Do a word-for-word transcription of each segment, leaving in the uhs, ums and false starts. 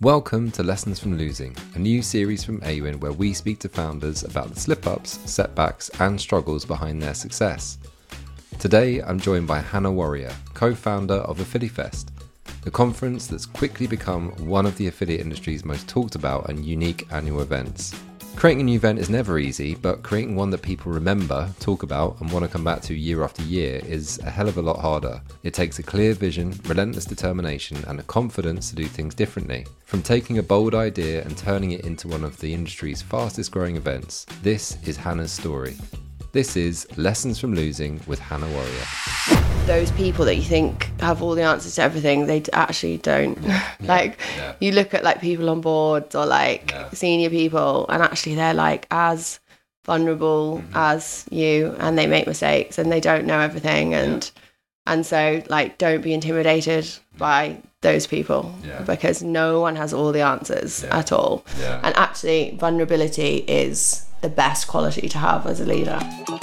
Welcome to Lessons from Losing, a new series from Awin where we speak to founders about the slip-ups, setbacks and struggles behind their success. Today I'm joined by Hannah Warrior, co-founder of AffiliFest, the conference that's quickly become one of the affiliate industry's most talked about and unique annual events. Creating a new event is never easy, but creating one that people remember, talk about and want to come back to year after year is a hell of a lot harder. It takes a clear vision, relentless determination and a confidence to do things differently. From taking a bold idea and turning it into one of the industry's fastest growing events, this is Hannah's story. This is Lessons from Losing with Hannah Warrior. Those people that you think have all the answers to everything, they actually don't. Yeah. like yeah. You look at like people on boards or like yeah. senior people, and actually they're like as vulnerable mm-hmm. as you, and they make mistakes and they don't know everything, and yeah. and so like don't be intimidated by those people yeah. because no one has all the answers yeah. at all. Yeah. And actually vulnerability is the best quality to have as a leader.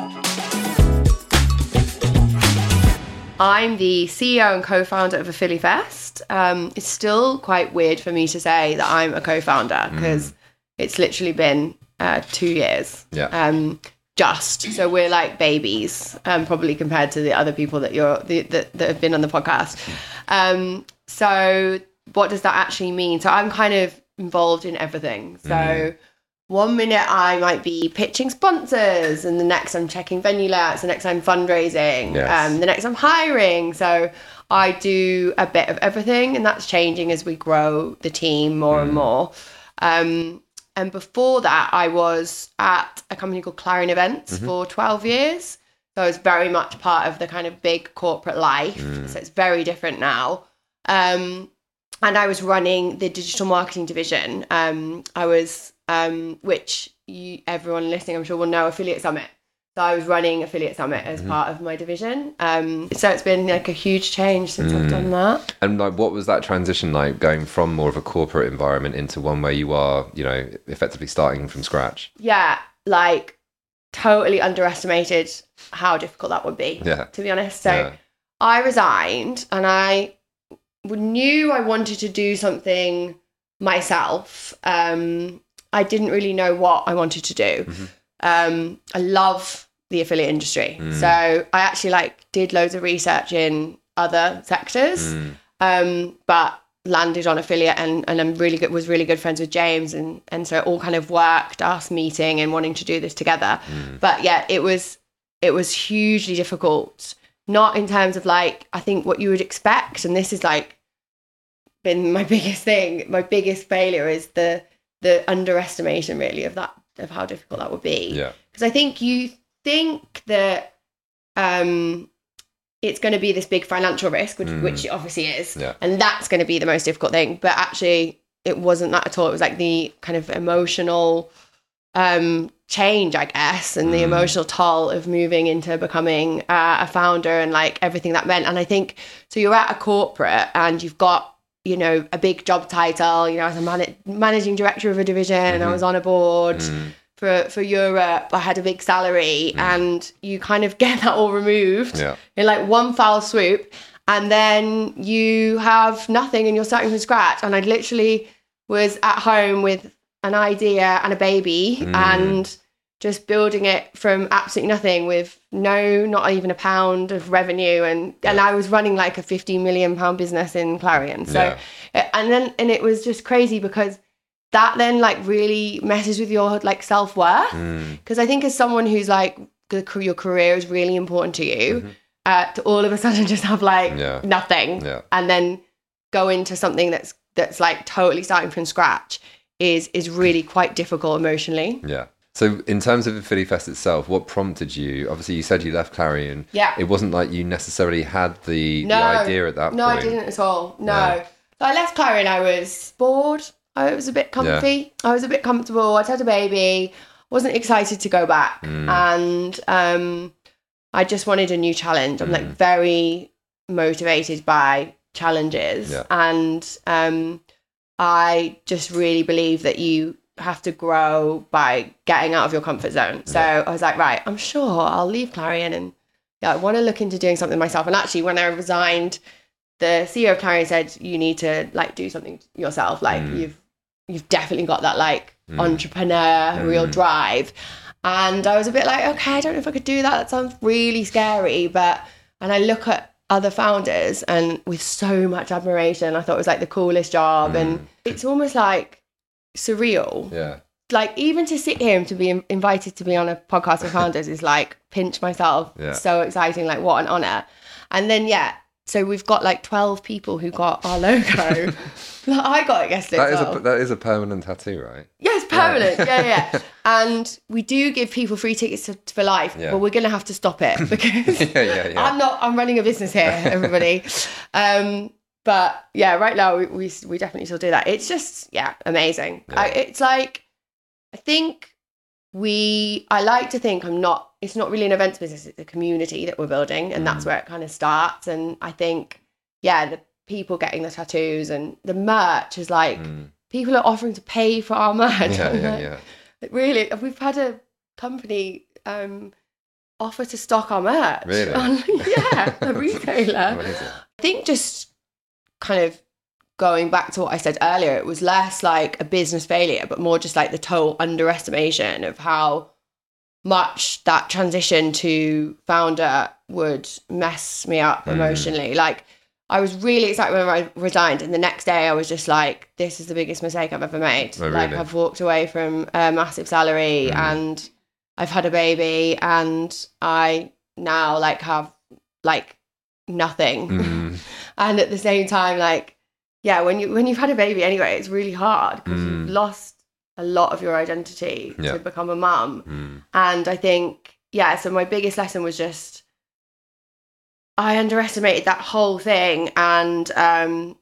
I'm the C E O and co-founder of AffiliFest. Um, it's still quite weird for me to say that I'm a co-founder because mm. it's literally been uh, two years. Yeah. Um, just so we're like babies, um, probably compared to the other people that you're the, that that have been on the podcast. Um, so what does that actually mean? So I'm kind of involved in everything. So. Mm. One minute I might be pitching sponsors, and the next I'm checking venue layouts, the next I'm fundraising, yes. um, the next I'm hiring. So I do a bit of everything, and that's changing as we grow the team more mm. and more. Um, and before that, I was at a company called Clarion Events mm-hmm. for twelve years. So I was very much part of the kind of big corporate life. Mm. So it's very different now. Um, and I was running the digital marketing division. Um, I was... Um, which you, everyone listening, I'm sure, will know, Affiliate Summit. So I was running Affiliate Summit as mm-hmm. part of my division. Um, so it's been like a huge change since mm. I've done that. And like, what was that transition like, going from more of a corporate environment into one where you are, you know, effectively starting from scratch? Yeah, like totally underestimated how difficult that would be, yeah. to be honest. So yeah. I resigned and I knew I wanted to do something myself. Um, I didn't really know what I wanted to do. Mm-hmm. Um, I love the affiliate industry. Mm. So I actually like did loads of research in other sectors, mm. um, but landed on affiliate and, and I'm really good, was really good friends with James. And, and so it all kind of worked, us meeting and wanting to do this together. Mm. But yeah, it was, it was hugely difficult, not in terms of like, I think what you would expect. And this is like been my biggest thing. My biggest failure is the, the underestimation really of that, of how difficult that would be. Yeah. Because I think you think that um, it's going to be this big financial risk, which, mm. which it obviously is. Yeah. And that's going to be the most difficult thing. But actually it wasn't that at all. It was like the kind of emotional um, change, I guess, and mm. the emotional toll of moving into becoming uh, a founder and like everything that meant. And I think, so you're at a corporate and you've got, you know, a big job title, you know, as a man- managing director of a division, mm-hmm. I was on a board mm. for, for Europe, I had a big salary mm. and you kind of get that all removed yeah. in like one foul swoop, and then you have nothing and you're starting from scratch. And I literally was at home with an idea and a baby mm. and just building it from absolutely nothing with no, not even a pound of revenue. And, yeah. and I was running like a fifty million pound business in Clarion. So, yeah. and then, and it was just crazy because that then like really messes with your like self-worth. Mm. Cause I think as someone who's like, the, your career is really important to you, mm-hmm. uh, to all of a sudden just have like yeah. nothing yeah. and then go into something that's, that's like totally starting from scratch is, is really quite difficult emotionally. Yeah. So in terms of AffiliFest itself, what prompted you? Obviously, you said you left Clarion. Yeah. It wasn't like you necessarily had the, no, the idea at that no, point. No, I didn't at all. No. Yeah. So I left Clarion. I was bored. I was a bit comfy. Yeah. I was a bit comfortable. I'd had a baby. Wasn't excited to go back. Mm. And um, I just wanted a new challenge. I'm mm. like very motivated by challenges. Yeah. And um, I just really believe that you have to grow by getting out of your comfort zone. So yeah. I was like, right, I'm sure I'll leave Clarion and yeah, I want to look into doing something myself. And actually when I resigned the C E O of Clarion said, you need to like do something yourself. Like mm. you've, you've definitely got that like mm. entrepreneurial mm. drive. And I was a bit like, okay, I don't know if I could do that. That sounds really scary. But, and I look at other founders and with so much admiration, I thought it was like the coolest job. Mm. And it's almost like surreal. Yeah. Like even to sit here and to be invited to be on a podcast with founders is like pinch myself. Yeah. So exciting. Like what an honor. And then, yeah. So we've got like twelve people who got our logo. I got it yesterday. That is well. a that is a permanent tattoo, right? Yes, permanent. Yeah, yeah. yeah. And we do give people free tickets to, for life, yeah. but we're going to have to stop it because yeah, yeah, yeah. I'm not. I'm running a business here, everybody. um, but yeah, right now we, we we definitely still do that. It's just yeah, amazing. Yeah. I, it's like I think we. I like to think I'm not. It's not really an events business. It's a community that we're building, and mm. that's where it kind of starts. And I think yeah, the people getting the tattoos and the merch is like mm. people are offering to pay for our merch. Yeah, yeah, like, yeah. Really, we've had a company um, offer to stock our merch. Really? On, yeah, a retailer. I think just kind of going back to what I said earlier, it was less like a business failure, but more just like the total underestimation of how much that transition to founder would mess me up mm. emotionally. Like, I was really excited when I resigned, and the next day I was just like, this is the biggest mistake I've ever made. Oh, really? Like, I've walked away from a massive salary mm. and I've had a baby, and I now like have like nothing. Mm. And at the same time, like, yeah, when you when you've had a baby anyway, it's really hard because mm. you've lost a lot of your identity yeah. to become a mum. Mm. And I think, yeah, so my biggest lesson was just I underestimated that whole thing, and um,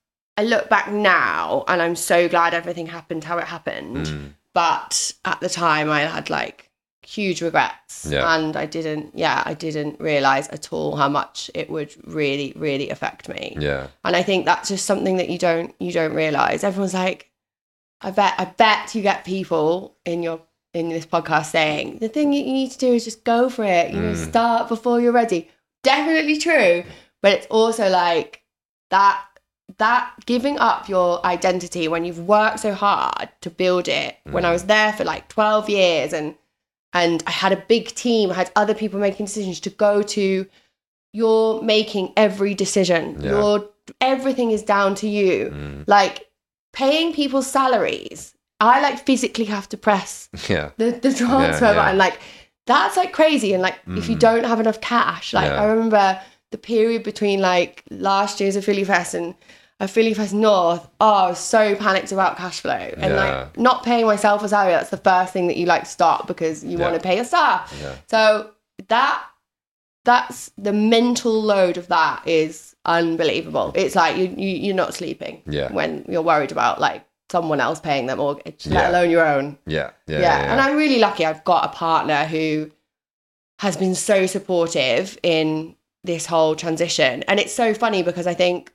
I look back now and I'm so glad everything happened how it happened. Mm. But at the time I had like huge regrets yeah. and I didn't, yeah, I didn't realise at all how much it would really, really affect me. Yeah. And I think that's just something that you don't, you don't realise. Everyone's like, I bet, I bet you get people in your, in this podcast saying, the thing you need to do is just go for it. You know, mm. start before you're ready. Definitely true, but it's also like that that giving up your identity when you've worked so hard to build it. Mm. When I was there for like twelve years and and I had a big team, I had other people making decisions to go to, you're making every decision. Yeah. You're everything is down to you. Mm. Like paying people's salaries, I like physically have to press yeah. the, the transfer yeah, yeah. button. Like that's like crazy. And like, mm. if you don't have enough cash, like yeah. I remember the period between like last year's Affili Fest and Affili Fest North, oh, I was so panicked about cash flow and yeah. like not paying myself a salary. That's the first thing that you like stop because you yeah. want to pay your staff. Yeah. So that, that's the mental load of that is unbelievable. It's like you, you you're not sleeping yeah. when you're worried about like someone else paying their mortgage, let yeah. alone your own. Yeah. Yeah, yeah. yeah. Yeah. And I'm really lucky I've got a partner who has been so supportive in this whole transition. And it's so funny because I think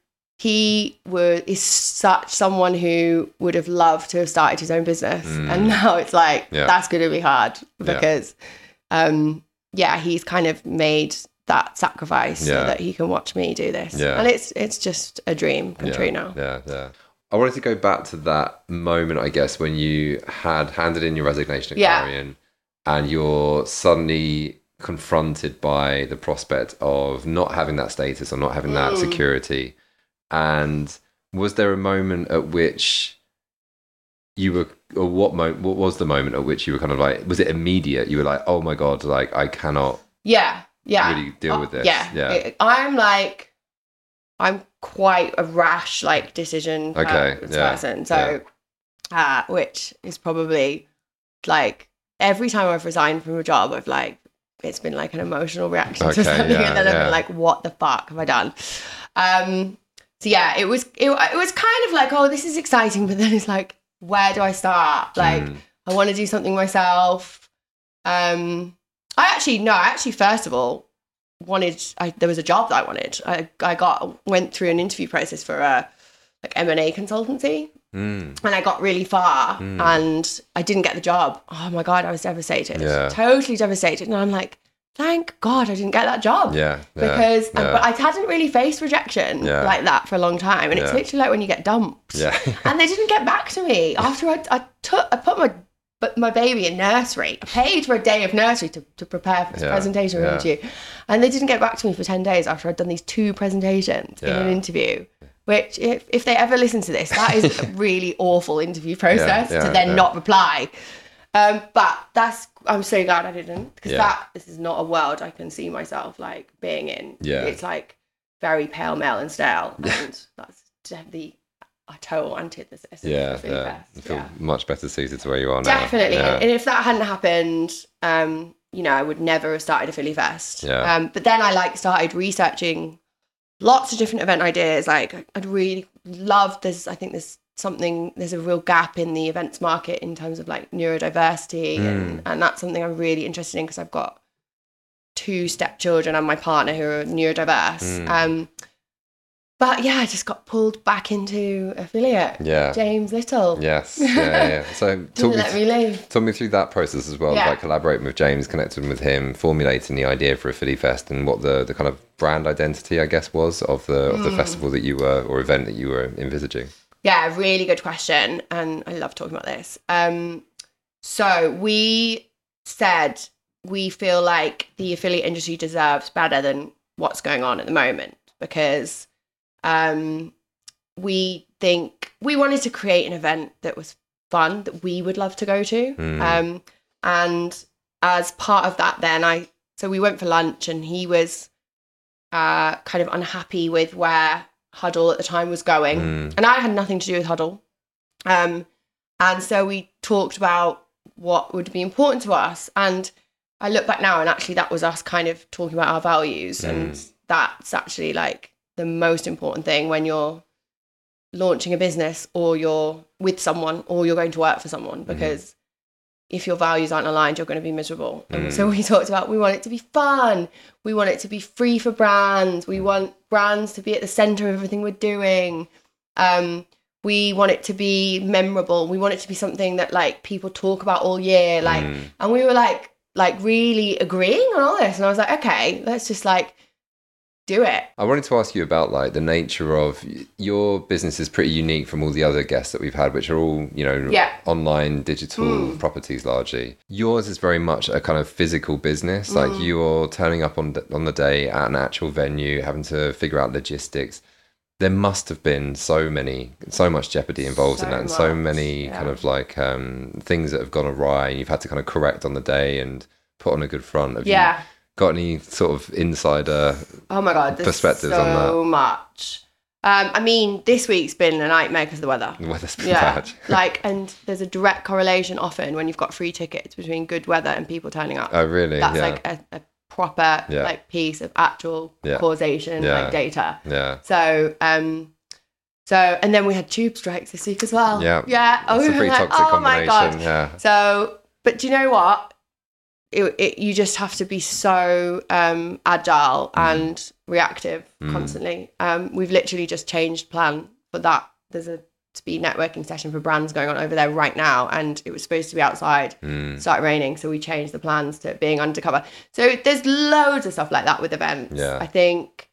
he were, is such someone who would have loved to have started his own business. Mm. And now it's like, yeah. that's going to be hard because, yeah. um, yeah, he's kind of made that sacrifice yeah. so that he can watch me do this. Yeah. And it's it's just a dream come yeah. true now. Yeah, yeah. I wanted to go back to that moment, I guess, when you had handed in your resignation at yeah. Clarion and you're suddenly confronted by the prospect of not having that status or not having mm. that security. And was there a moment at which you were, or what moment, what was the moment at which you were kind of like, was it immediate? You were like, oh my God, like I cannot yeah, yeah. really deal uh, with this. Yeah. yeah. It, I'm like, I'm quite a rash, like decision okay. yeah. person. So, yeah. uh, which is probably like every time I've resigned from a job, I've like, it's been like an emotional reaction okay, to something. Yeah, and then yeah. I've been like, what the fuck have I done? Um, so yeah, it was, it, it was kind of like, oh, this is exciting. But then it's like, where do I start? Like, mm. I want to do something myself. Um, I actually, no, I actually, first of all, wanted, I, there was a job that I wanted. I, I got, went through an interview process for a like M and A consultancy. Mm. And I got really far mm. and I didn't get the job. Oh my God, I was devastated. Yeah. Totally devastated. And I'm like, thank God I didn't get that job. Yeah. yeah because yeah. but I hadn't really faced rejection Yeah. like that for a long time, and Yeah. it's literally like when you get dumped. Yeah. And they didn't get back to me after I I took I put my but my baby in nursery. I paid for a day of nursery to, to prepare for this Yeah. presentation Yeah. interview, and they didn't get back to me for ten days after I'd done these two presentations in Yeah. an interview. Which, if, if they ever listen to this, that is a really awful interview process Yeah, yeah, to then yeah. not reply. Um, but that's, I'm so glad I didn't, because Yeah. that, this is not a world I can see myself like being in. Yeah. It's like very pale, male and stale. And that's definitely a total antithesis. of Yeah, Philly yeah. Fest. I feel Yeah. much better suited to where you are now. Definitely. Yeah. And if that hadn't happened, um, you know, I would never have started a Philly Fest. Yeah. Um, but then I like started researching lots of different event ideas. Like I'd really love this. I think there's something, there's a real gap in the events market in terms of like neurodiversity. Mm. And, and that's something I'm really interested in because I've got two stepchildren and my partner who are neurodiverse. Mm. Um, but yeah, I just got pulled back into affiliate. Yeah. James Little. Yes. Yeah, yeah, yeah. So talk Didn't me, let me leave. talk me through that process as well, Yeah. like collaborating with James, connecting with him, formulating the idea for a Philly Fest, and what the, the kind of brand identity, I guess, was of the of the Mm. festival that you were, or event that you were envisaging. Yeah, really good question. And I love talking about this. Um, so we said we feel like the affiliate industry deserves better than what's going on at the moment, because um, we think we wanted to create an event that was fun, that we would love to go to. Mm. Um, and as part of that, then I, so we went for lunch and he was uh, kind of unhappy with where Huddle at the time was going. Mm. And I had nothing to do with Huddle. Um, and so we talked about what would be important to us. And I look back now and actually that was us kind of talking about our values. Mm. And that's actually like the most important thing when you're launching a business or you're with someone or you're going to work for someone, because if your values aren't aligned, you're going to be miserable. And Mm. so we talked about, we want it to be fun. We want it to be free for brands. We want brands to be at the center of everything we're doing. Um, we want it to be memorable. We want it to be something that like people talk about all year. Like, Mm. and we were like, like really agreeing on all this. And I was like, okay, let's just like do it. I wanted to ask you about like the nature of your business is pretty unique from all the other guests that we've had, which are all, you know, Yeah. online digital Mm. properties largely. Yours is very much a kind of physical business. Like Mm. you're turning up on the, on the day at an actual venue, having to figure out logistics. There must have been so many, so much jeopardy involved in So that, and so much, many yeah. kind of like um, things that have gone awry, and you've had to kind of correct on the day and put on a good front. Have Yeah. you got any sort of insider? Oh my God, there's Perspectives so on that. much. Um, I mean, this week's been a nightmare because of the weather. The weather's been Yeah, bad. like, and there's a direct correlation often when you've got free tickets between good weather and people turning up. Oh, really? That's yeah. like a, a proper Yeah. like piece of actual Yeah. causation, Yeah. like data. yeah. So, um, so and then we had tube strikes this week as well. Yeah. yeah. Oh, It's we a were pretty like, toxic oh my combination. god. Yeah. So, but do you know what? It, it, you just have to be so um, agile and reactive Mm. constantly. Um, we've literally just changed plan for that. There's a speed networking session for brands going on over there right now, and it was supposed to be outside. Mm. Started raining, so we changed the plans to being undercover. So there's loads of stuff like that with events. Yeah. I think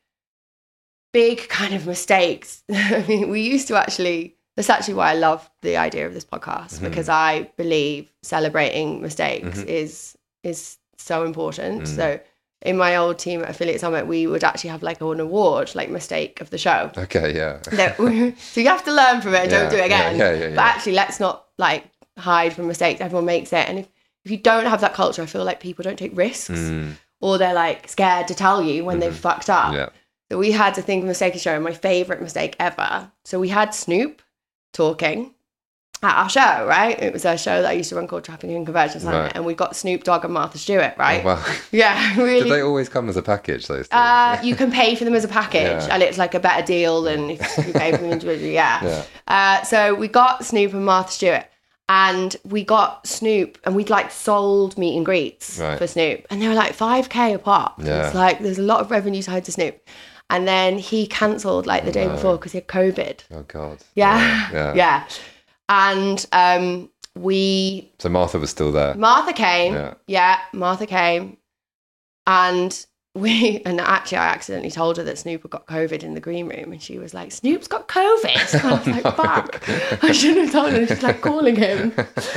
big kind of mistakes. I mean, we used to actually. That's actually why I love the idea of this podcast, Mhm. because I believe celebrating mistakes Mhm. is is so important. Mm. So in my old team at Affiliate Summit, we would actually have like an award, like mistake of the show. Okay. Yeah. That we- so you have to learn from it and Yeah, don't do it again. Yeah, yeah, yeah, But yeah. actually, let's not like hide from mistakes. Everyone makes it, and if, if you don't have that culture, I feel like people don't take risks, Mm. or they're like scared to tell you when they've fucked up. Yeah. So we had to think of mistake of the show, and my favorite mistake ever. So we had Snoop talking at our show, right? It was a show that I used to run called Trafficking and Conversion Summit, Right. and we got Snoop Dogg and Martha Stewart, right? Oh, wow. Yeah, really. Did they always come as a package? Those two? Uh, you can pay for them as a package, Yeah. and it's like a better deal than if you pay for them individually. Yeah. Yeah. Uh, so we got Snoop and Martha Stewart, and we got Snoop, and we'd like sold meet and greets Right. for Snoop, and they were like five K a pop. Yeah. It's like there's a lot of revenue tied to Snoop. And then he cancelled like the day no. before because he had COVID. Oh God. Yeah. Yeah. Yeah. And um, we So Martha was still there. Martha came. Yeah. Yeah. Martha came. And we, and actually I accidentally told her that Snoop had got COVID in the green room, and she was like, Snoop's got COVID. And I was like, fuck, I shouldn't have told her. She's like calling him.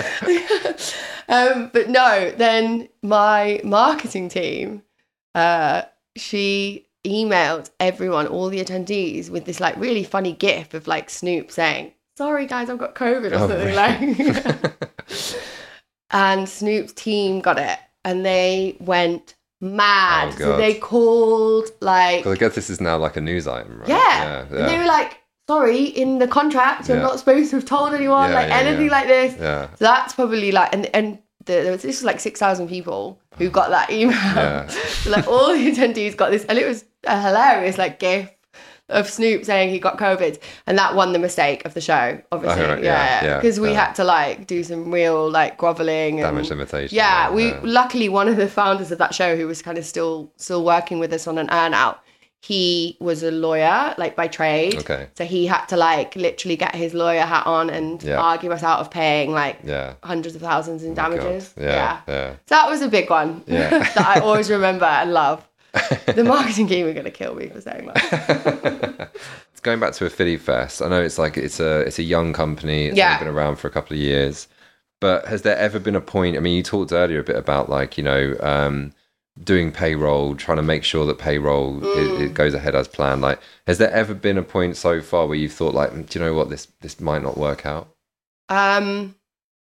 um, but no, then my marketing team, uh, she emailed everyone, all the attendees, with this like really funny gif of like Snoop saying, sorry guys, I've got COVID or Oh, something really? like. And Snoop's team got it, and they went mad. Oh, so God. they called like, Because I guess this is now like a news item, right? yeah. yeah, And they were like, sorry, in the contract, you're Yeah. not supposed to have told anyone Yeah, like yeah, anything yeah. like this. yeah. So that's probably like, and and the, there was this was like six thousand people who got that email. Yeah. So like all the attendees got this, and it was a hilarious like gif of Snoop saying he got COVID, and that won the mistake of the show, obviously. Oh, right, yeah, yeah, yeah, because we yeah. had to like do some real like groveling and Damage limitation. yeah, we yeah. luckily one of the founders of that show, who was kind of still still working with us on an earn out, he was a lawyer like by trade. Okay. So he had to like literally get his lawyer hat on and Yeah. argue us out of paying like Yeah. hundreds of thousands in Oh my God. damages. Yeah. Yeah. So that was a big one Yeah. that I always remember and love. The marketing team are going to kill me for saying that. Going back to Affili Fest, I know it's like it's a it's a young company. It's Yeah. only been around for a couple of years. But has there ever been a point? I mean, you talked earlier a bit about like you know um, doing payroll, trying to make sure that payroll Mm. it, it goes ahead as planned. Like, has there ever been a point so far where you've thought like, do you know what, this this might not work out? Um,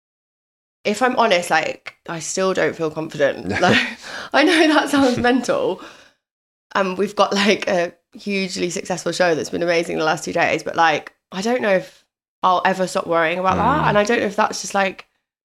if I'm honest, like I still don't feel confident. Like I know that sounds mental. Um, we've got like a hugely successful show that's been amazing the last two days, but like I don't know if I'll ever stop worrying about Mm. that, and I don't know if that's just like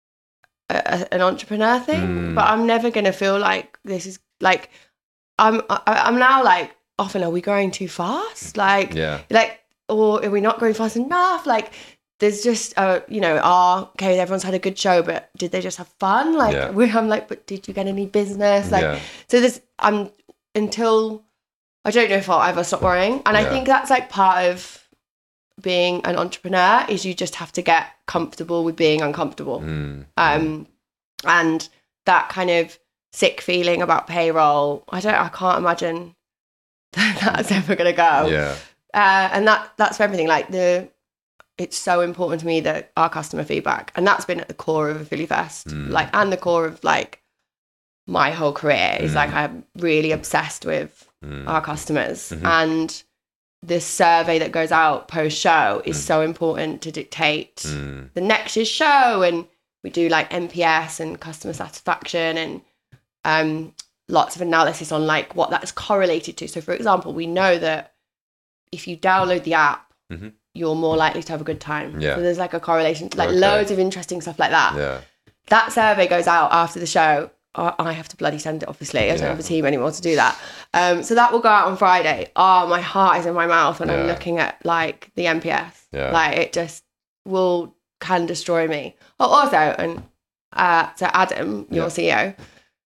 a, a, an entrepreneur thing. Mm. But I'm never gonna feel like this is like I'm I, I'm now like often are we going too fast? Like Yeah. like or are we not going fast enough? Like there's just uh you know are okay everyone's had a good show, but did they just have fun? Like Yeah. we I'm like, but did you get any business? Like yeah. so there's I'm until I don't know if I'll ever stop worrying. And I Yeah. think that's like part of being an entrepreneur is you just have to get comfortable with being uncomfortable. Mm. Um and that kind of sick feeling about payroll, I don't I can't imagine that that's ever gonna go. Yeah. Uh, and that that's for everything. Like the it's so important to me that our customer feedback, and that's been at the core of Affili Fest, Mm. like and the core of like my whole career is Mm. like I'm really obsessed with Mm. our customers, Mhm. and the survey that goes out post show is Mm. so important to dictate Mm. the next year's show. And we do like N P S and customer satisfaction and um lots of analysis on like what that is correlated to. So for example, we know that if you download the app, Mhm. you're more likely to have a good time. Yeah. So there's like a correlation, like Okay. loads of interesting stuff like that. Yeah. That survey goes out after the show. I I have to bloody send it, obviously. I don't Yeah. have a team anymore to do that. Um, so that will go out on Friday. Oh, my heart is in my mouth when I'm Yeah. looking at like the N P S. Yeah. Like it just will can destroy me. Oh, also, and uh, so Adam, your Yeah. C E O,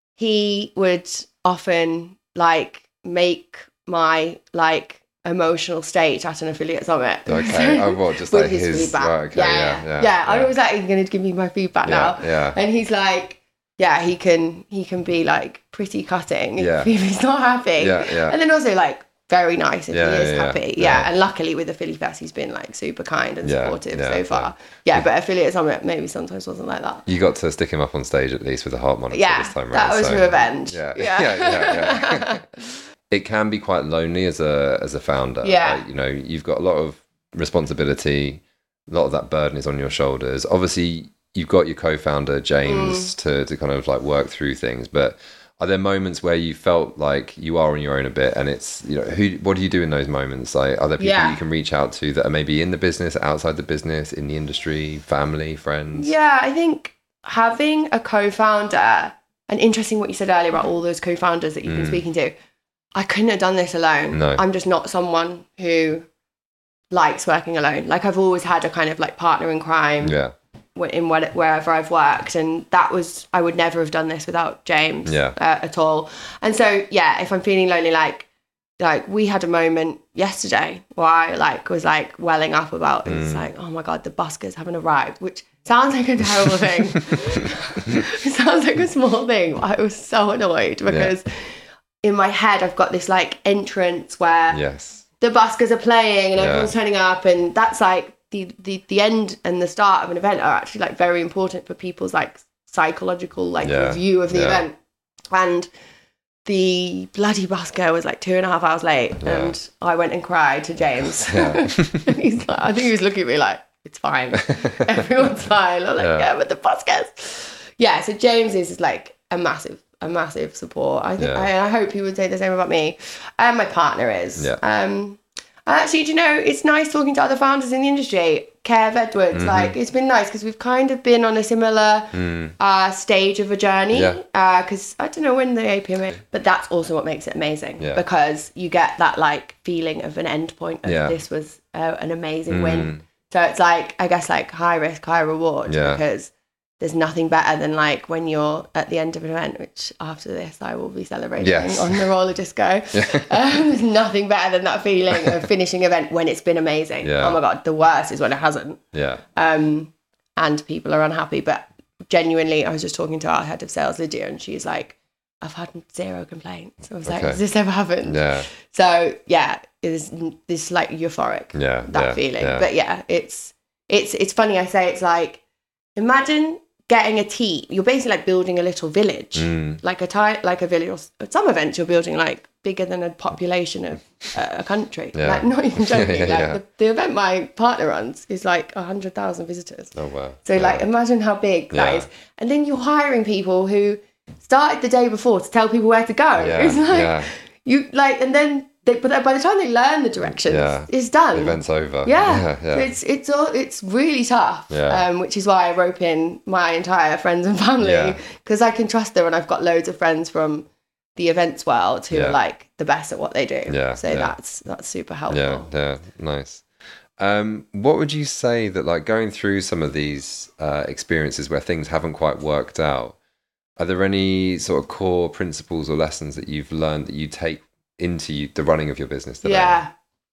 he would often like make my like emotional state at an affiliate summit. Okay. Oh, what? Just with like his, his. feedback. Right, okay. yeah, Yeah. yeah, Yeah. I was like, he's going to give me my feedback now. Yeah. Yeah. And he's like, yeah, he can he can be like pretty cutting Yeah. if he's not happy. Yeah. Yeah. And then also like very nice if Yeah, he is yeah, happy. yeah. Yeah. And luckily with Affili Fest he's been like super kind and Yeah, supportive yeah, so far. Yeah, but Affiliate Summit maybe sometimes wasn't like that. You got to stick him up on stage at least with a heart monitor Yeah, this time that around. was so- revenge. Yeah. Yeah. Yeah. Yeah. yeah. It can be quite lonely as a as a founder. Yeah. Like, you know, you've got a lot of responsibility. A lot of that burden is on your shoulders. Obviously, you've got your co-founder James Mm. to to kind of like work through things. But are there moments where you felt like you are on your own a bit, and it's you know who? What do you do in those moments? Like, are there people Yeah. you can reach out to that are maybe in the business, outside the business, in the industry, family, friends? Yeah, I think having a co-founder, and interesting what you said earlier about all those co-founders that you've been Mm. speaking to, I couldn't have done this alone. No. I'm just not someone who likes working alone. Like I've always had a kind of like partner in crime Yeah. wh- in what, wherever I've worked, and that was I would never have done this without James Yeah. uh, at all. And so yeah, if I'm feeling lonely, like like we had a moment yesterday where I like was like welling up about it's Mm. like, oh my god, the buskers haven't arrived, which sounds like a terrible thing. It sounds like a small thing, but I was so annoyed because in my head, I've got this like entrance where Yes. the buskers are playing and Yeah. everyone's turning up, and that's like the, the the end and the start of an event are actually like very important for people's like psychological like Yeah. review of the Yeah. event. And the bloody busker was like two and a half hours late, Yeah. and I went and cried to James. Yeah. He's like, I think he was looking at me like, it's fine, everyone's fine. I'm like, Yeah. yeah, but the buskers. Yeah, so James is like a massive, a massive support. I think, Yeah. I, I hope he would say the same about me, and my partner is. Yeah. Um, and actually, do you know, it's nice talking to other founders in the industry. Kev Edwards, Mm-hmm. like it's been nice because we've kind of been on a similar Mm. uh, stage of a journey. Yeah. Because I don't know when the A P M A, but that's also what makes it amazing. Yeah. Because you get that like feeling of an end point of Yeah. this was uh, an amazing Mm. win. So it's like, I guess like high risk, high reward. Yeah. Because there's nothing better than like when you're at the end of an event, which after this I will be celebrating Yes. on the roller disco. Um, there's nothing better than that feeling of finishing an event when it's been amazing. Yeah. Oh my God, the worst is when it hasn't. Yeah. Um, and people are unhappy. But genuinely, I was just talking to our head of sales, Lydia, and she's like, I've had zero complaints. I was like, Okay. has this ever happened? Yeah. So yeah, it's this like euphoric, Yeah. that yeah, feeling. Yeah. But yeah, it's it's it's funny. I say it's like, imagine getting a team. You're basically like building a little village, Mm. like a ty- like a village. Or s- at some events, you're building like bigger than a population of uh, a country. Yeah. Like not even joking. Yeah, like yeah. The, the event my partner runs is like a hundred thousand visitors. Oh wow. So yeah. like, imagine how big that Yeah. is. And then you're hiring people who started the day before to tell people where to go. Yeah, It's like yeah. you like, and then they, but by the time they learn the directions, Yeah. it's done. The event's over. Yeah, Yeah. So Yeah. it's it's all it's really tough. Yeah. Um, which is why I rope in my entire friends and family, Yeah. because I can trust them, and I've got loads of friends from the events world who Yeah. are like the best at what they do. Yeah, So yeah. that's that's super helpful. Yeah, yeah, nice. Um, what would you say that, like, going through some of these uh, experiences where things haven't quite worked out, are there any sort of core principles or lessons that you've learned that you take into you, the running of your business today? Yeah.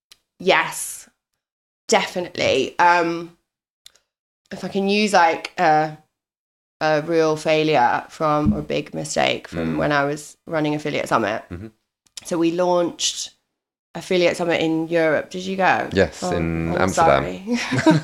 Yes. Definitely. Um, if I can use like a, a real failure from or a big mistake from Mm. when I was running Affiliate Summit. Mhm. So we launched Affiliate Summit in Europe. Did you go? Yes, Oh, in I'm Amsterdam. sorry.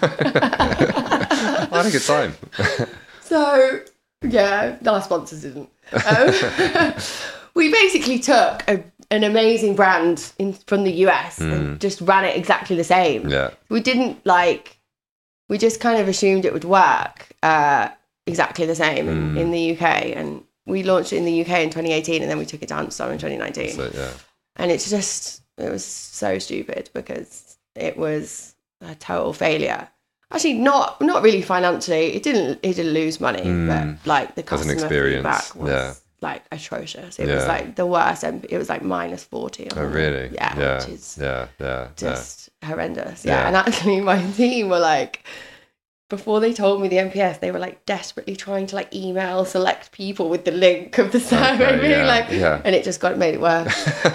I had a good time. So, yeah, our sponsors didn't. Um, we basically took a, an amazing brand in, from the U S and just ran it exactly the same. Yeah, We didn't like, we just kind of assumed it would work uh, exactly the same in, Mm. in the U K. And we launched it in the U K in twenty eighteen, and then we took it to Amsterdam in twenty nineteen. so yeah, And it's just, it was so stupid because it was a total failure. Actually, not not really financially. It didn't it didn't lose money, Mm. but like the As an customer experience, feedback was yeah. like atrocious. It Yeah. was like the worst. and It was like minus forty. or oh something. really? Yeah, yeah, which is yeah, yeah, just horrendous. Yeah. Yeah. And actually, my team were like, before they told me the M P S, they were like desperately trying to like email select people with the link of the survey. Okay, really, yeah, like, yeah. and it just got made it worse.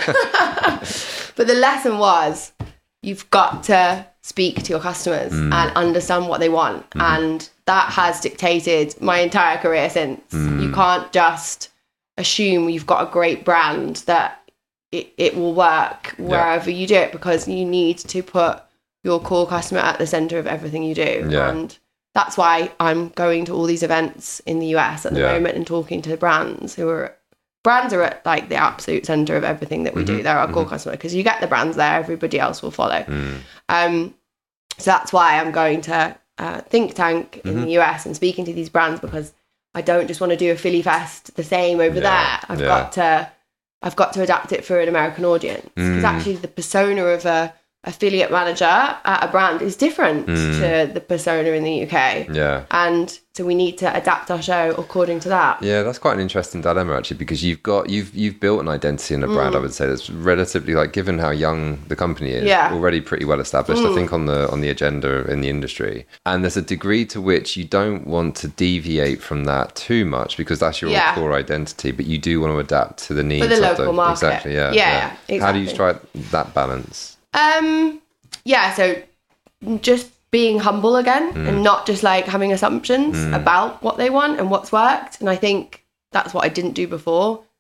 But the lesson was, you've got to speak to your customers Mm. and understand what they want. Mm-hmm. And that has dictated my entire career since. Mm. You can't just assume you've got a great brand that it, it will work wherever you do it, because you need to put your core customer at the center of everything you do. Yeah. And that's why I'm going to all these events in the U S at the Yeah. moment and talking to brands who are brands are at like the absolute center of everything that we do. Mhm, They're our core mhm. customer, because you get the brands there, everybody else will follow. Mm. Um, so that's why I'm going to uh, Think Tank in Mhm. the U S and speaking to these brands, because I don't just want to do a Philly Fest the same over Yeah, there. I've yeah. got to I've got to adapt it for an American audience, because Mm. actually the persona of a affiliate manager at a brand is different Mm. to the persona in the U K. Yeah. And so we need to adapt our show according to that. Yeah, that's quite an interesting dilemma actually, because you've got you've you've built an identity in a brand. Mm. I would say that's relatively, like, given how young the company is, Yeah. already pretty well established. I Mm. think on the on the agenda in the industry, and there's a degree to which you don't want to deviate from that too much, because that's your Yeah. core identity. But you do want to adapt to the needs the of local the market. exactly. Yeah, Yeah, How do you exactly. strike that balance? Um, yeah, so just being humble again Mm. and not just like having assumptions about what they want and what's worked. And I think that's what I didn't do before.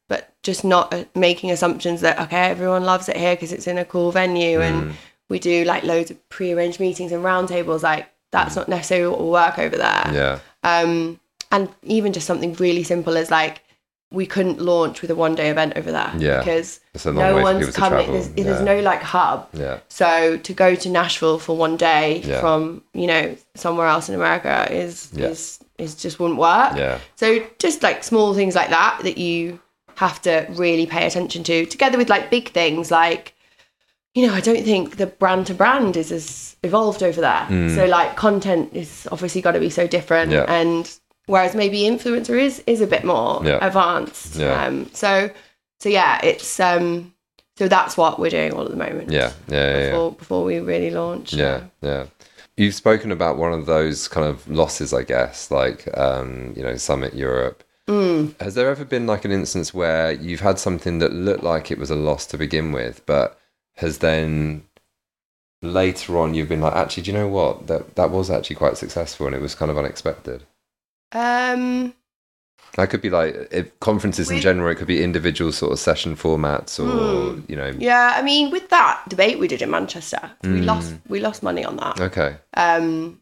but just not uh, making assumptions that, okay, everyone loves it here because it's in a cool venue Mm. and we do like loads of pre-arranged meetings and roundtables. Like that's not necessarily what will work over there. Yeah. Um, and even just something really simple as like, we couldn't launch with a one day event over there Yeah. because It's a long no way for one's people to coming. travel. There's, there's Yeah. no like hub. Yeah. So to go to Nashville for one day Yeah. from, you know, somewhere else in America is, Yeah. is, is just wouldn't work. Yeah. So just like small things like that, that you have to really pay attention to, together with like big things like, you know, I don't think the brand to brand is as evolved over there. Mm. So like content is obviously got to be so different. Yeah. And whereas maybe influencer is is a bit more Yeah. advanced. Yeah. Um, so so yeah, it's um so that's what we're doing all at the moment. Yeah. Yeah. Yeah. Before before we really launch. Yeah, yeah. You've spoken about one of those kind of losses, I guess, like, um, you know, Summit Europe. Mm. Has there ever been like an instance where you've had something that looked like it was a loss to begin with, but has then later on you've been like, actually, do you know what? That that was actually quite successful and it was kind of unexpected. Um That could be like if conferences in We- general, it could be individual sort of session formats or, Mm. you know. yeah, I mean with that debate we did in Manchester, we Mm. lost we lost money on that. Okay. Um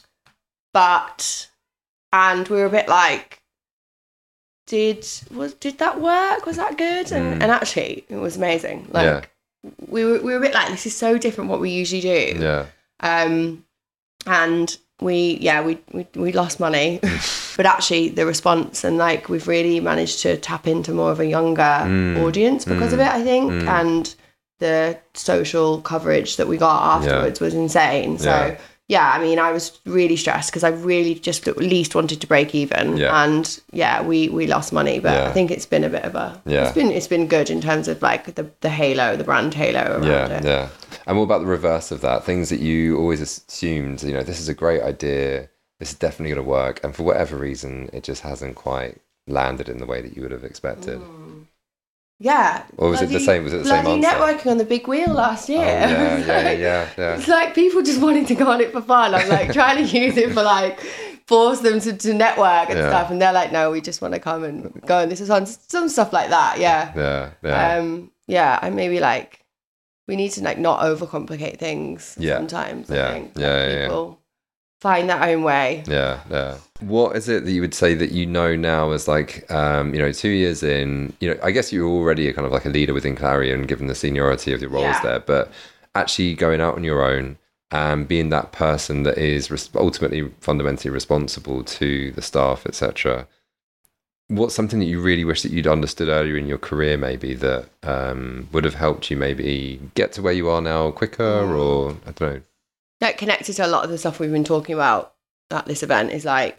but and we were a bit like did was did that work? Was that good? And Mm. and actually it was amazing. Like Yeah. we were we were a bit like, this is so different what we usually do. Yeah. Um and we yeah, we we, we lost money. But actually the response and like we've really managed to tap into more of a younger Mm. audience because of Mm. it, I think. Mm. And the social coverage that we got afterwards was insane. So Yeah. yeah, I mean, I was really stressed because I really just at least wanted to break even. Yeah. And yeah, we we lost money, but Yeah. I think it's been a bit of a Yeah. it's been it's been good in terms of like the the halo, the brand halo around Yeah, it. yeah. And what about the reverse of that? Things that you always assumed, you know, this is a great idea, this is definitely going to work, and for whatever reason, it just hasn't quite landed in the way that you would have expected. Yeah. Or was it the Bloody- same? Was it the same bloody answer? networking on the big wheel last year. Oh, yeah, It's yeah, like- yeah, yeah. It's like people just wanting to go on it for fun. I'm like trying to use it for like force them to, to network and Yeah. stuff, and they're like, no, we just want to come and go. And this is on some stuff like that. Yeah. Yeah, yeah. Um. Yeah. I maybe like we need to like not overcomplicate things Yeah. sometimes. Yeah. I think. Yeah, Let yeah, yeah. people find their own way. Yeah, yeah. What is it that you would say that you know now as like, um, you know, two years in, you know, I guess you're already a kind of like a leader within Clarion given the seniority of your roles Yeah. there, but actually going out on your own and being that person that is res- ultimately fundamentally responsible to the staff, et cetera. What's something that you really wish that you'd understood earlier in your career, maybe that um, would have helped you maybe get to where you are now quicker, Mm. or I don't know. Like connected to a lot of the stuff we've been talking about at this event is like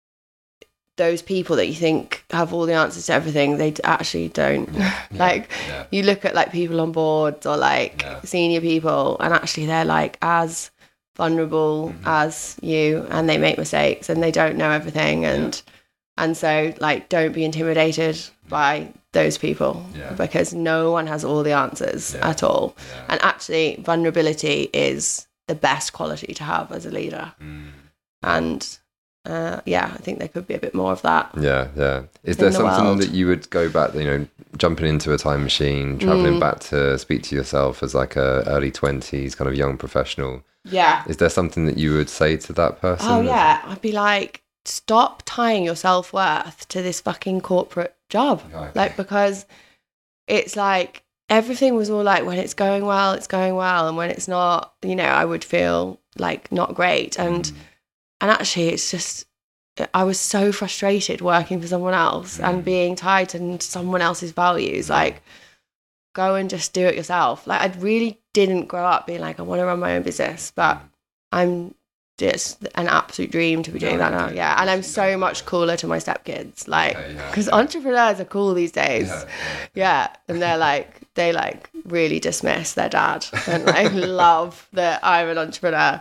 those people that you think have all the answers to everything, they d- actually don't. Like Yeah. you look at like people on boards or like Yeah. senior people, and actually they're like as vulnerable Mhm. as you, and they make mistakes and they don't know everything, and and so like don't be intimidated by those people Yeah. because no one has all the answers Yeah. at all. Yeah. And actually vulnerability is the best quality to have as a leader. Mm. And uh, yeah, I think there could be a bit more of that. Yeah, yeah. Is In there the something world. that you would go back, you know, jumping into a time machine, traveling Mm. back to speak to yourself as like a early twenties kind of young professional? Yeah. Is there something that you would say to that person? Oh yeah, I'd be like, stop tying your self-worth to this fucking corporate job. Okay. Like, because it's like everything was all like, when it's going well, it's going well, and when it's not, you know, I would feel like not great. And Mm. and actually it's just, I was so frustrated working for someone else Mm. and being tied to someone else's values. Like, go and just do it yourself. Like, I really didn't grow up being like, I want to run my own business, but I'm just an absolute dream to be doing Yeah, that now. okay. Yeah. And I'm so much cooler to my stepkids. Like, Okay, yeah, because yeah. entrepreneurs are cool these days. Yeah, Yeah. And they're like, they like really dismiss their dad and like love that I'm an entrepreneur.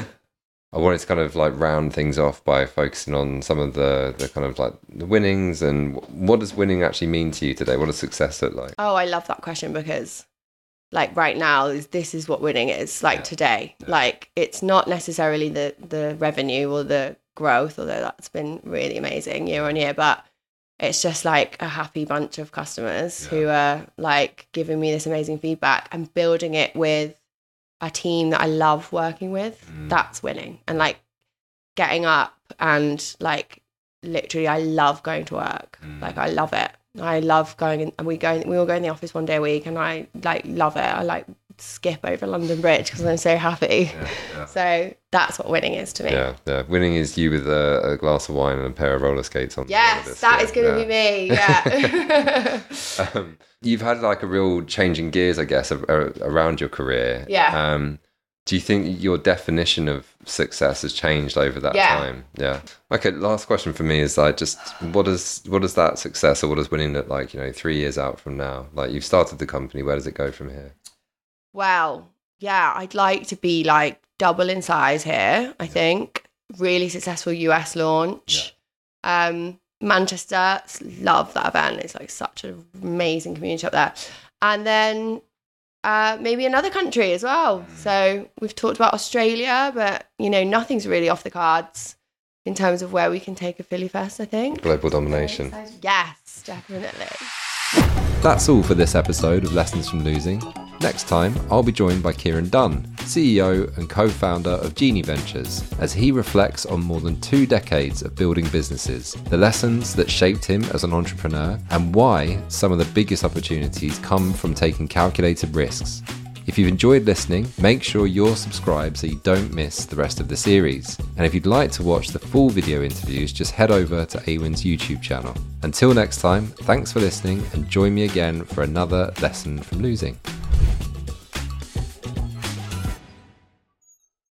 I wanted to kind of like round things off by focusing on some of the, the kind of like the winnings and what does winning actually mean to you today? What does success look like? Oh, I love that question because like right now is this is what winning is like Yeah. today. Yeah. Like it's not necessarily the the revenue or the growth, although that's been really amazing year on year, but it's just like a happy bunch of customers Yeah. who are like giving me this amazing feedback and building it with a team that I love working with. Mm. That's winning. And like getting up and like literally I love going to work. Mm. Like I love it. I love going in, and we go we all go in the office one day a week and I like love it. I like skip over London Bridge because I'm so happy. Yeah, yeah. So that's what winning is to me. Yeah, yeah. Winning is you with a, a glass of wine and a pair of roller skates on. Yes, that is going to be me. Yeah. um, you've had like a real change in gears, I guess, a, a, around your career. Yeah. Um, do you think your definition of success has changed over that Yeah. time? Yeah. Okay. Last question for me is like, just what does what does that success or what does winning look like? You know, three years out from now, like you've started the company. Where does it go from here? Well, yeah, I'd like to be like double in size here, I think. Really successful U S launch. Um, Manchester, love that event. It's like such an amazing community up there. And then uh, maybe another country as well. So we've talked about Australia, but, you know, nothing's really off the cards in terms of where we can take a Philly Fest, I think. Global domination. Yes, definitely. That's all for this episode of Lessons from Losing. Next time, I'll be joined by Kieran Dunn, C E O and co-founder of Genie Ventures, as he reflects on more than two decades of building businesses, the lessons that shaped him as an entrepreneur, and why some of the biggest opportunities come from taking calculated risks. If you've enjoyed listening, make sure you're subscribed so you don't miss the rest of the series. And if you'd like to watch the full video interviews, just head over to Awin's YouTube channel. Until next time, thanks for listening and join me again for another lesson from losing.